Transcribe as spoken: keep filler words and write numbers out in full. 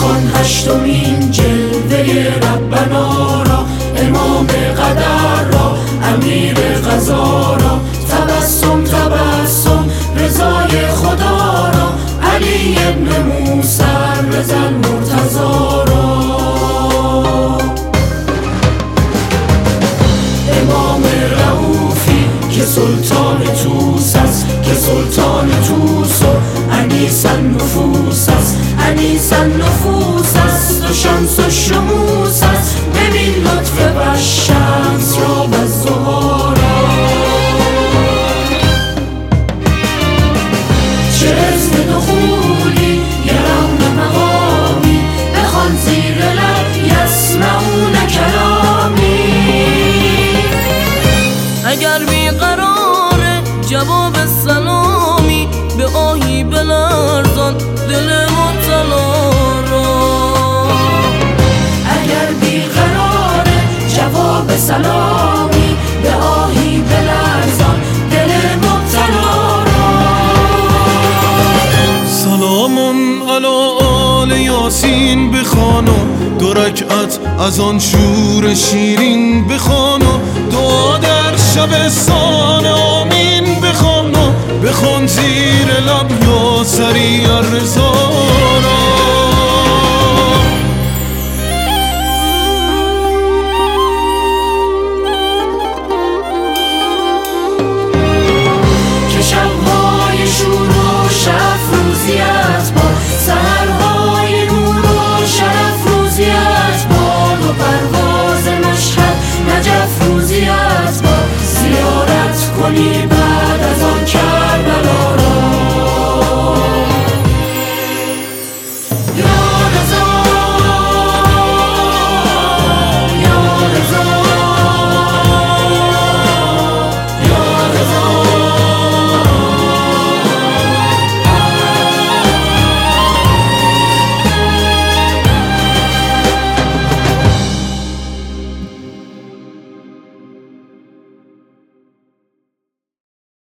بخوان هشتمین جلوه ربنا را، امام قدر را، امیر قضا را، تبسم تبسم رضای خدا را، علی ابن موسی رضا المرتضی را. امام رؤوفی که سلطان توس است، که سلطان توس و انیس النفوس است، انیس النفوس است و شمس و شموس است. ببین لطف والشمس را و الضحی را، چه اذن دخولی یرون مقامی، بخوان زیر لب یسمعون کلامی. اگر بیقراره جواب سلامی، به آهی بلرزان دل مبتلا را. اگر بیقراره جواب سلامی، به آهی بلرزان دل مبتلا را. سلامون علی آل یاسین بخوان و دو رکعت از آن شور شیرین بخوان و دعا در شبستان آمین بخوان و بخوان زیر لب یا سریع